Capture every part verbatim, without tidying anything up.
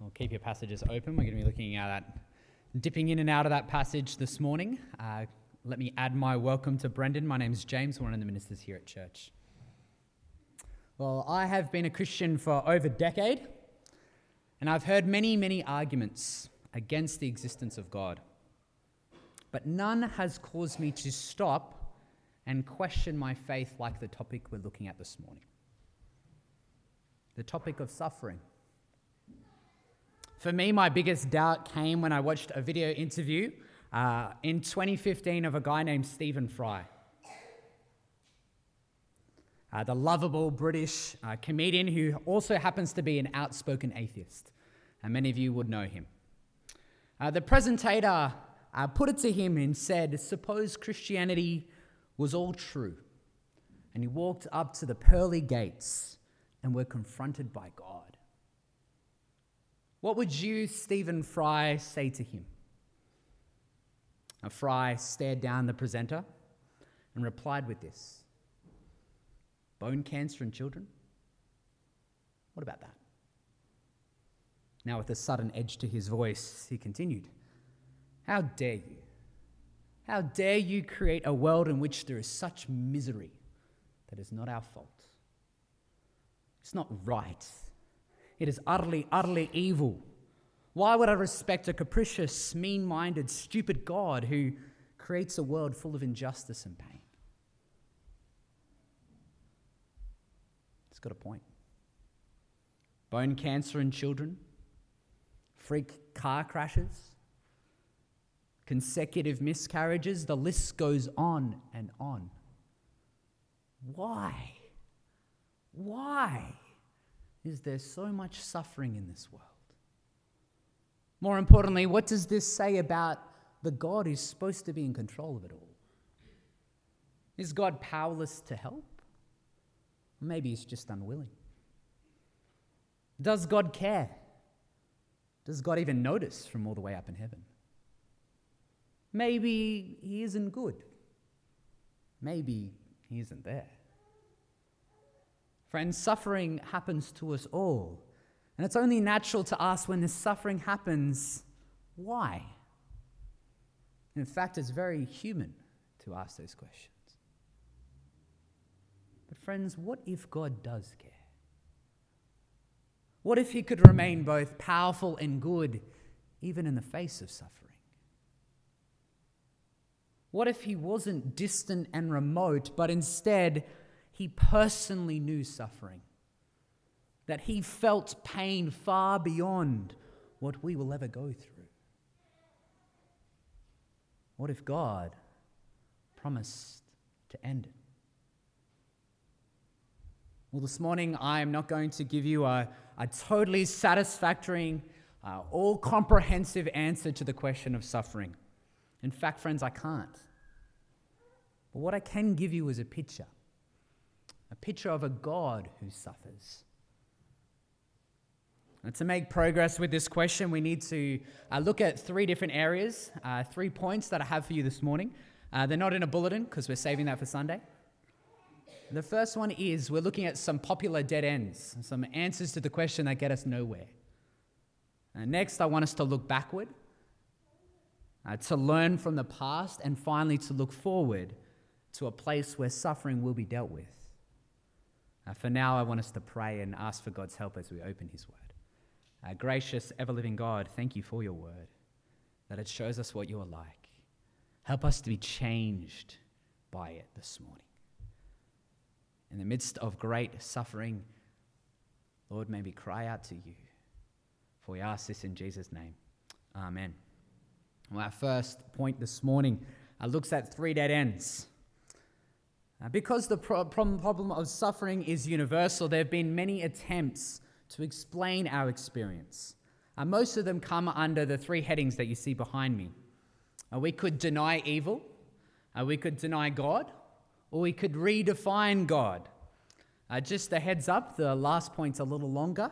Well, keep your passages open. We're going to be looking at that, dipping in and out of that passage this morning. Uh, let me add my welcome to Brendan. My name is James, one of the ministers here at church. Well, I have been a Christian for over a decade, and I've heard many, many arguments against the existence of God. But none has caused me to stop and question my faith like the topic we're looking at this morning. The topic of suffering. For me, my biggest doubt came when I watched a video interview uh, in twenty fifteen of a guy named Stephen Fry. Uh, the lovable British uh, comedian who also happens to be an outspoken atheist. And many of you would know him. Uh, the presentator uh, put it to him and said, suppose Christianity was all true. And he walked up to the pearly gates and were confronted by God. What would you, Stephen Fry, say to him? And Fry stared down the presenter and replied with this. Bone cancer in children? What about that? Now, with a sudden edge to his voice, he continued, how dare you? How dare you create a world in which there is such misery that is not our fault? It's not right. It is utterly, utterly evil. Why would I respect a capricious, mean-minded, stupid God who creates a world full of injustice and pain? It's got a point. Bone cancer in children, freak car crashes, consecutive miscarriages, the list goes on and on. Why? Why is there so much suffering in this world? More importantly, what does this say about the God who's supposed to be in control of it all? Is God powerless to help? Maybe he's just unwilling. Does God care? Does God even notice from all the way up in heaven? Maybe he isn't good. Maybe he isn't there. Friends, suffering happens to us all. And it's only natural to ask when this suffering happens, why? In fact, it's very human to ask those questions. But friends, what if God does care? What if he could remain both powerful and good, even in the face of suffering? What if he wasn't distant and remote, but instead he personally knew suffering? That he felt pain far beyond what we will ever go through? What if God promised to end it? Well, this morning I am not going to give you a, a totally satisfactory, uh, all-comprehensive answer to the question of suffering. In fact, friends, I can't. But what I can give you is a picture. A picture of a God who suffers. And to make progress with this question, we need to uh, look at three different areas, uh, three points that I have for you this morning. Uh, they're not in a bulletin because we're saving that for Sunday. The first one is we're looking at some popular dead ends, some answers to the question that get us nowhere. Uh, next, I want us to look backward, uh, to learn from the past, and finally to look forward to a place where suffering will be dealt with. Uh, for now, I want us to pray and ask for God's help as we open his word. Uh, gracious, ever-living God, thank you for your word, that it shows us what you are like. Help us to be changed by it this morning. In the midst of great suffering, Lord, may we cry out to you. For we ask this in Jesus' name. Amen. Well, our first point this morning uh, looks at three dead ends. Uh, because the pro- problem of suffering is universal, there have been many attempts to explain our experience. Uh, most of them come under the three headings that you see behind me. Uh, we could deny evil, uh, we could deny God, or we could redefine God. Uh, just a heads up, the last point's a little longer,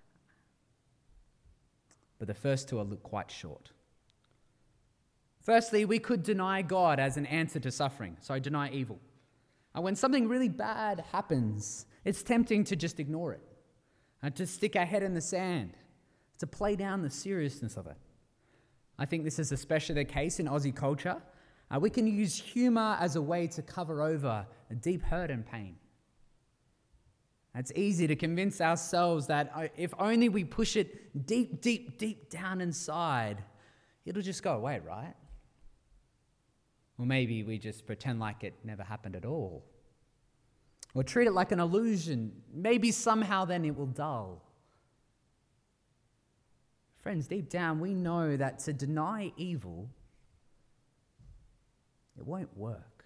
but the first two are quite short. Firstly, we could deny God as an answer to suffering, so deny evil. Uh, when something really bad happens, it's tempting to just ignore it, and to stick our head in the sand, to play down the seriousness of it. I think this is especially the case in Aussie culture. Uh, we can use humour as a way to cover over a deep hurt and pain. It's easy to convince ourselves that uh, if only we push it deep, deep, deep down inside, it'll just go away, right? Or maybe we just pretend like it never happened at all. Or treat it like an illusion. Maybe somehow then it will dull. Friends, deep down we know that to deny evil, it won't work.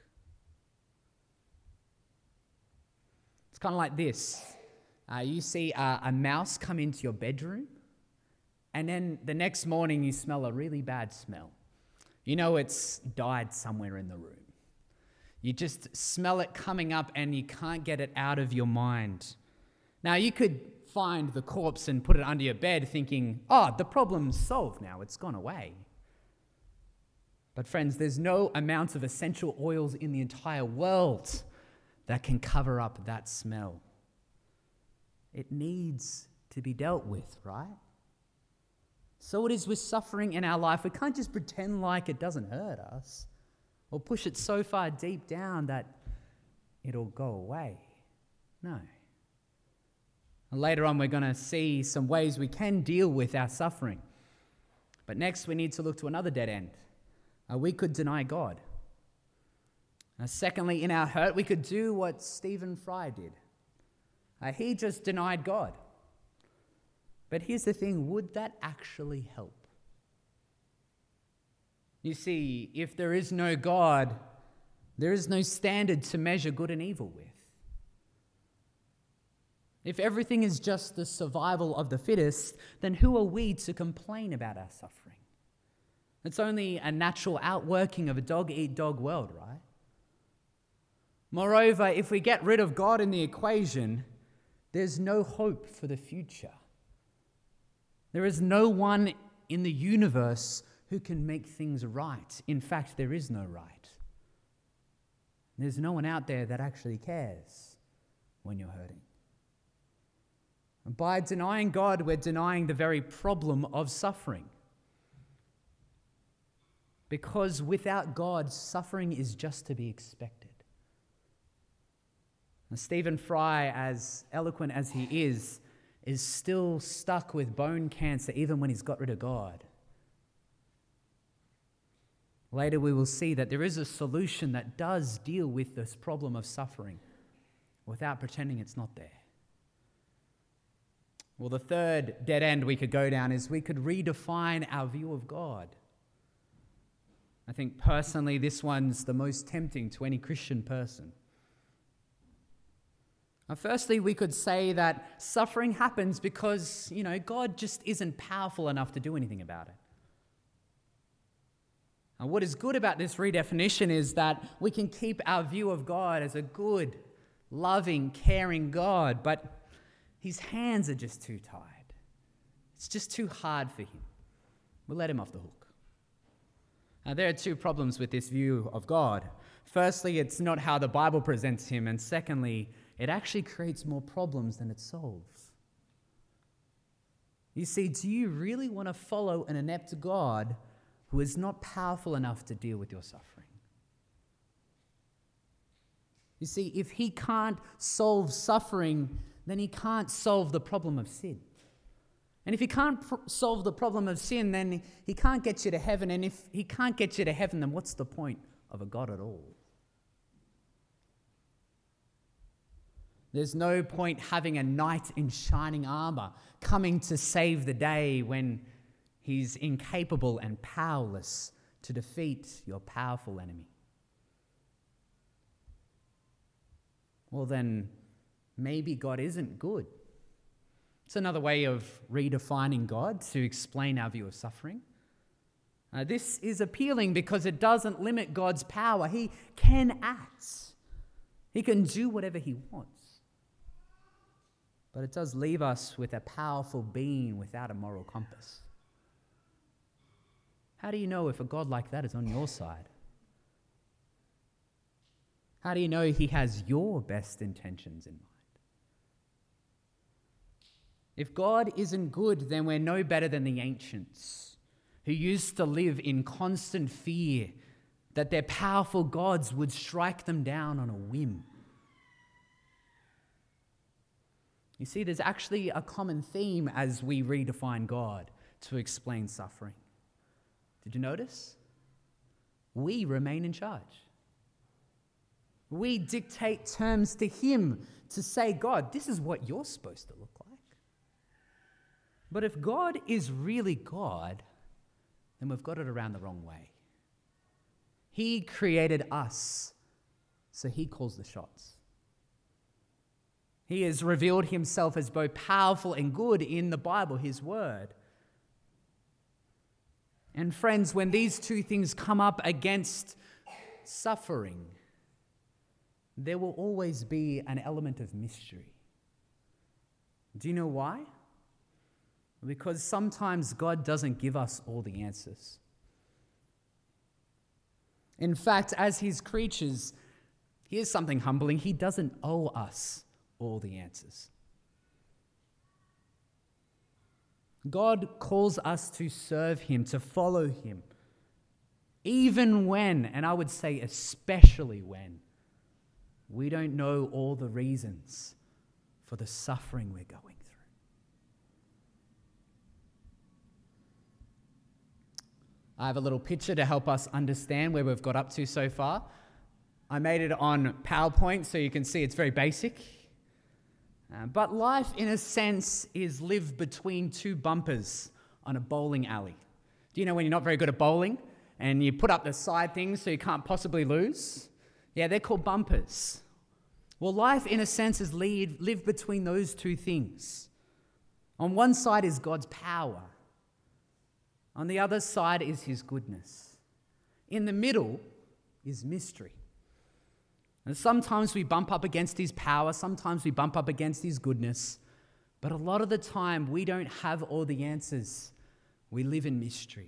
It's kind of like this. Uh, you see uh, a mouse come into your bedroom, and then the next morning you smell a really bad smell. You know it's died somewhere in the room. You just smell it coming up and you can't get it out of your mind. Now you could find the corpse and put it under your bed thinking, oh, the problem's solved now, it's gone away. But friends, there's no amount of essential oils in the entire world that can cover up that smell. It needs to be dealt with, right? So it is with suffering in our life. We can't just pretend like it doesn't hurt us or push it so far deep down that it'll go away. No. And later on, we're going to see some ways we can deal with our suffering. But next, we need to look to another dead end. Uh, we could deny God. Uh, secondly, in our hurt, we could do what Stephen Fry did. Uh, he just denied God. But here's the thing, would that actually help? You see, if there is no God, there is no standard to measure good and evil with. If everything is just the survival of the fittest, then who are we to complain about our suffering? It's only a natural outworking of a dog-eat-dog world, right? Moreover, if we get rid of God in the equation, there's no hope for the future. There is no one in the universe who can make things right. In fact, there is no right. There's no one out there that actually cares when you're hurting. And by denying God, we're denying the very problem of suffering. Because without God, suffering is just to be expected. And Stephen Fry, as eloquent as he is, is still stuck with bone cancer even when he's got rid of God. Later we will see that there is a solution that does deal with this problem of suffering without pretending it's not there. Well, the third dead end we could go down is we could redefine our view of God. I think personally this one's the most tempting to any Christian person. Now, firstly, we could say that suffering happens because, you know, God just isn't powerful enough to do anything about it. And what is good about this redefinition is that we can keep our view of God as a good, loving, caring God, but his hands are just too tied. It's just too hard for him. We'll let him off the hook. Now, there are two problems with this view of God. Firstly, it's not how the Bible presents him, and secondly, it actually creates more problems than it solves. You see, do you really want to follow an inept God who is not powerful enough to deal with your suffering? You see, if he can't solve suffering, then he can't solve the problem of sin. And if he can't pr- solve the problem of sin, then he can't get you to heaven. And if he can't get you to heaven, then what's the point of a God at all? There's no point having a knight in shining armor coming to save the day when he's incapable and powerless to defeat your powerful enemy. Well, then maybe God isn't good. It's another way of redefining God to explain our view of suffering. Uh, this is appealing because it doesn't limit God's power. He can act. He can do whatever he wants. But it does leave us with a powerful being without a moral compass. How do you know if a God like that is on your side? How do you know he has your best intentions in mind? If God isn't good, then we're no better than the ancients who used to live in constant fear that their powerful gods would strike them down on a whim. You see, there's actually a common theme as we redefine God to explain suffering. Did you notice? We remain in charge. We dictate terms to him to say, God, this is what you're supposed to look like. But if God is really God, then we've got it around the wrong way. He created us, so he calls the shots. He has revealed himself as both powerful and good in the Bible, his word. And friends, when these two things come up against suffering, there will always be an element of mystery. Do you know why? Because sometimes God doesn't give us all the answers. In fact, as his creatures, here's something humbling. He doesn't owe us all the answers. God calls us to serve him, to follow him, even when, and I would say especially when, we don't know all the reasons for the suffering we're going through. I have a little picture to help us understand where we've got up to so far. I made it on PowerPoint so you can see it's very basic. Uh, but life, in a sense, is lived between two bumpers on a bowling alley. Do you know when you're not very good at bowling and you put up the side things so you can't possibly lose? Yeah, they're called bumpers. Well, life, in a sense, is lead, lived between those two things. On one side is God's power. On the other side is his goodness. In the middle is mystery. And sometimes we bump up against his power, sometimes we bump up against his goodness, but a lot of the time we don't have all the answers. We live in mystery.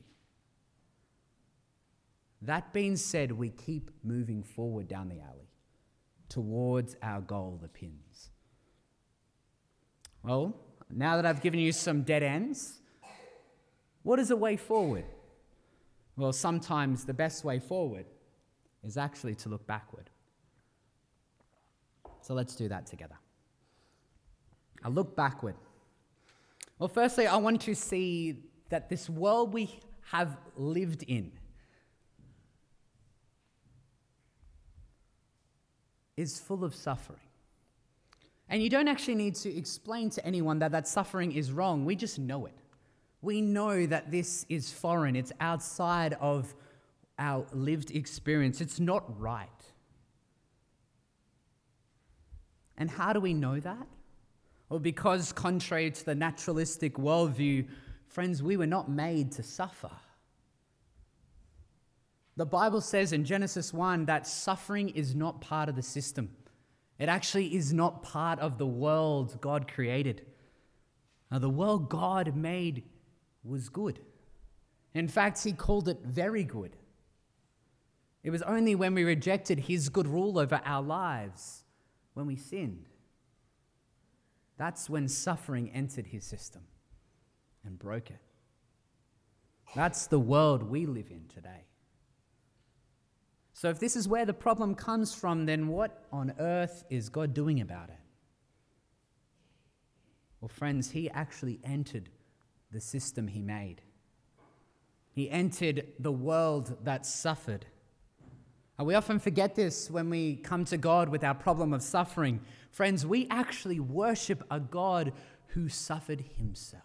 That being said, we keep moving forward down the alley towards our goal, the pins. Well, now that I've given you some dead ends, what is a way forward? Well, sometimes the best way forward is actually to look backward. So let's do that together. I look backward. Well, firstly, I want to see that this world we have lived in is full of suffering. And you don't actually need to explain to anyone that that suffering is wrong. We just know it. We know that this is foreign. It's outside of our lived experience. It's not right. And how do we know that? Well, because contrary to the naturalistic worldview, friends, we were not made to suffer. The Bible says in Genesis one that suffering is not part of the system. It actually is not part of the world God created. Now, the world God made was good. In fact, he called it very good. It was only when we rejected his good rule over our lives, when we sinned, that's when suffering entered his system and broke it. That's the world we live in today. So if this is where the problem comes from, then what on earth is God doing about it? Well, friends, he actually entered the system he made. He entered the world that suffered. And we often forget this when we come to God with our problem of suffering. Friends, we actually worship a God who suffered himself.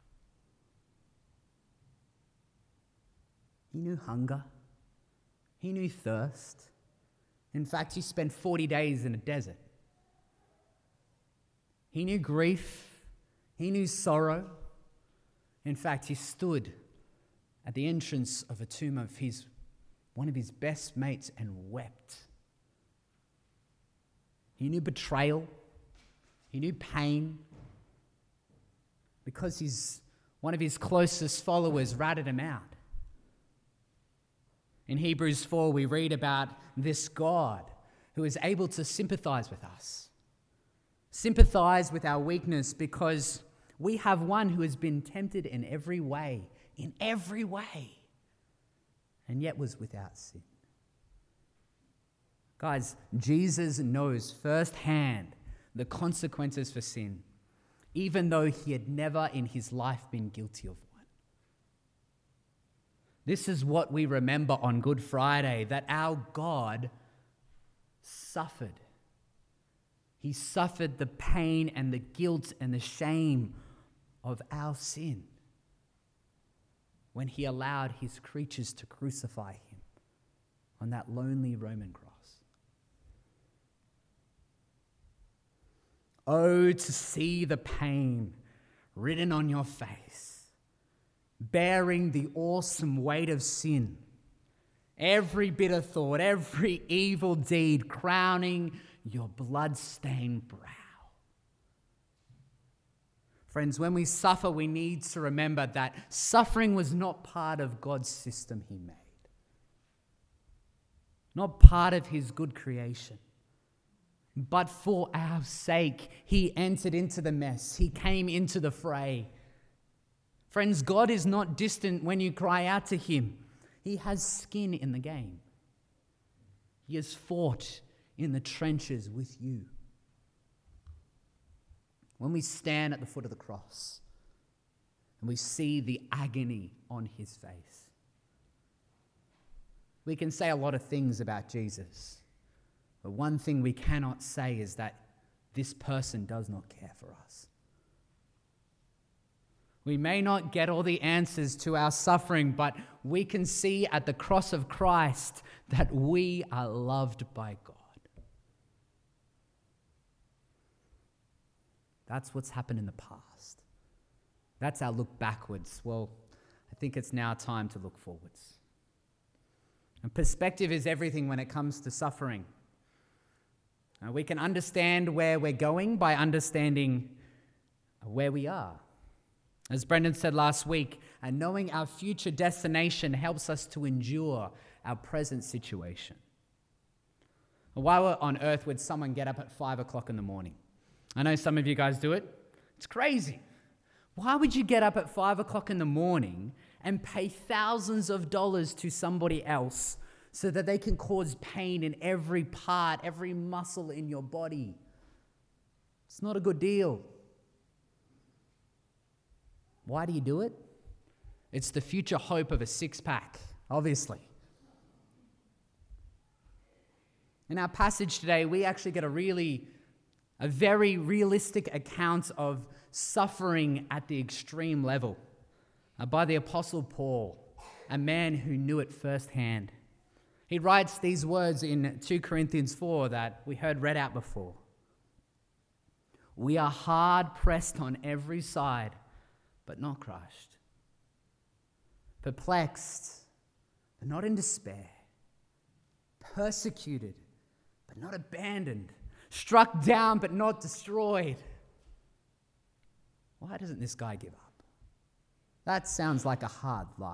He knew hunger. He knew thirst. In fact, he spent forty days in a desert. He knew grief. He knew sorrow. In fact, he stood at the entrance of a tomb of his one of his best mates and wept. He knew betrayal. He knew pain because his, one of his closest followers ratted him out. In Hebrews four, we read about this God who is able to sympathize with us, sympathize with our weakness because We have one who has been tempted in every way, in every way, and yet was without sin. Guys, Jesus knows firsthand the consequences for sin, even though he had never in his life been guilty of one. This is what we remember on Good Friday, that our God suffered. He suffered the pain and the guilt and the shame of our sin when he allowed his creatures to crucify him on that lonely Roman cross. Oh, to see the pain written on your face, bearing the awesome weight of sin, every bitter thought, every evil deed crowning your blood-stained brow. Friends, when we suffer, we need to remember that suffering was not part of God's system he made, not part of his good creation. But for our sake, he entered into the mess. He came into the fray. Friends, God is not distant when you cry out to him. He has skin in the game. He has fought in the trenches with you. When we stand at the foot of the cross and we see the agony on his face, we can say a lot of things about Jesus. But one thing we cannot say is that this person does not care for us. We may not get all the answers to our suffering, but we can see at the cross of Christ that we are loved by God. That's what's happened in the past. That's our look backwards. Well, I think it's now time to look forwards. And perspective is everything when it comes to suffering. Uh, we can understand where we're going by understanding where we are. As Brendan said last week, and knowing our future destination helps us to endure our present situation. While we're on earth, would someone get up at five o'clock in the morning? I know some of you guys do it. It's crazy. Why would you get up at five o'clock in the morning and pay thousands of dollars to somebody else so that they can cause pain in every part, every muscle in your body? It's not a good deal. Why do you do it? It's the future hope of a six-pack, obviously. In our passage today, we actually get a really, a very realistic account of suffering at the extreme level uh, by the Apostle Paul, a man who knew it firsthand. He writes these words in Second Corinthians four that we heard read out before. We are hard pressed on every side, but not crushed. Perplexed, but not in despair. Persecuted, but not abandoned. Struck down, but not destroyed. Why doesn't this guy give up? That sounds like a hard life.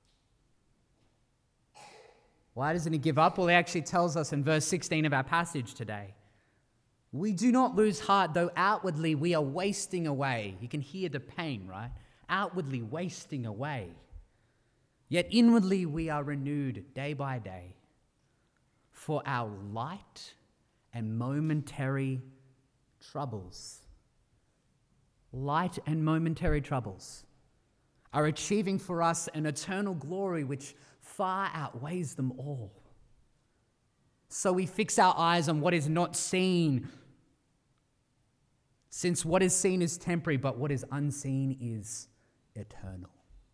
Why doesn't he give up? Well, he actually tells us in verse sixteen of our passage today. We do not lose heart, though outwardly we are wasting away. You can hear the pain, right? Outwardly wasting away. Yet inwardly we are renewed day by day. For our light and momentary troubles, light and momentary troubles, are achieving for us an eternal glory which far outweighs them all. So we fix our eyes on what is not seen, since what is seen is temporary, but what is unseen is eternal.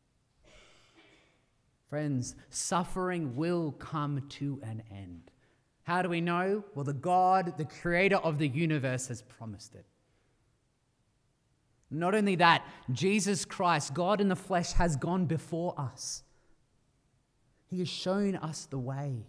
Friends, suffering will come to an end. How do we know? Well, the God, the creator of the universe, has promised it. Not only that, Jesus Christ, God in the flesh, has gone before us. He has shown us the way.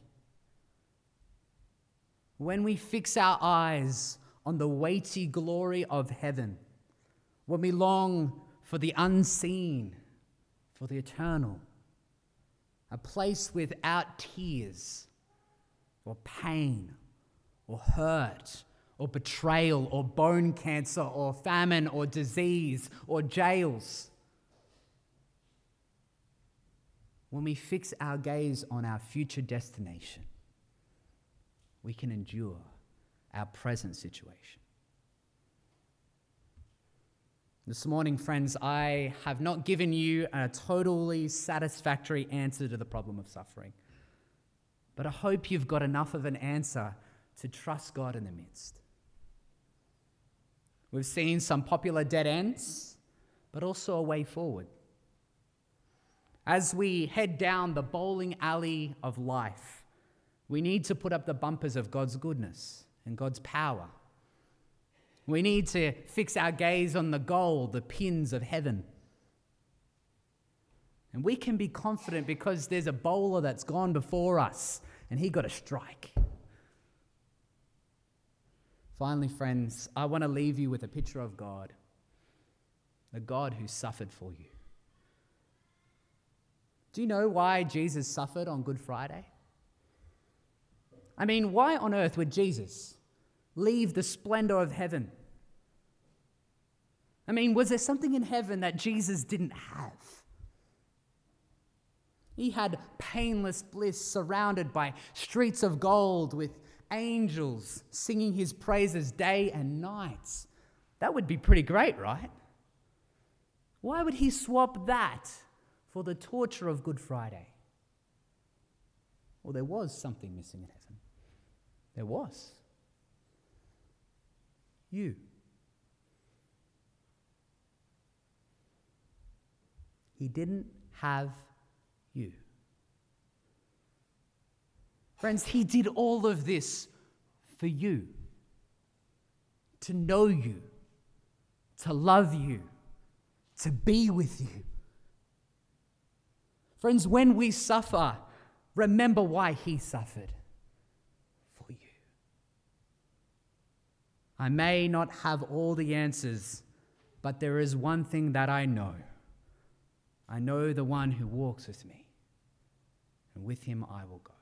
When we fix our eyes on the weighty glory of heaven, when we long for the unseen, for the eternal, a place without tears or pain or hurt or betrayal or bone cancer or famine or disease or jails. When we fix our gaze on our future destination, we can endure our present situation. This morning, friends, I have not given you a totally satisfactory answer to the problem of suffering, but I hope you've got enough of an answer to trust God in the midst. We've seen some popular dead ends, but also a way forward. As we head down the bowling alley of life, we need to put up the bumpers of God's goodness and God's power. We need to fix our gaze on the goal, the pins of heaven. And we can be confident because there's a bowler that's gone before us and he got a strike. Finally, friends, I want to leave you with a picture of God, the God who suffered for you. Do you know why Jesus suffered on Good Friday? I mean, why on earth would Jesus leave the splendor of heaven? I mean, was there something in heaven that Jesus didn't have? He had painless bliss surrounded by streets of gold with angels singing his praises day and night. That would be pretty great, right? Why would he swap that for the torture of Good Friday? Well, there was something missing in heaven. There was. You. He didn't have you. Friends, he did all of this for you. To know you. To love you. To be with you. Friends, when we suffer, remember why he suffered. For you. I may not have all the answers, but there is one thing that I know. I know the one who walks with me, and with him I will go.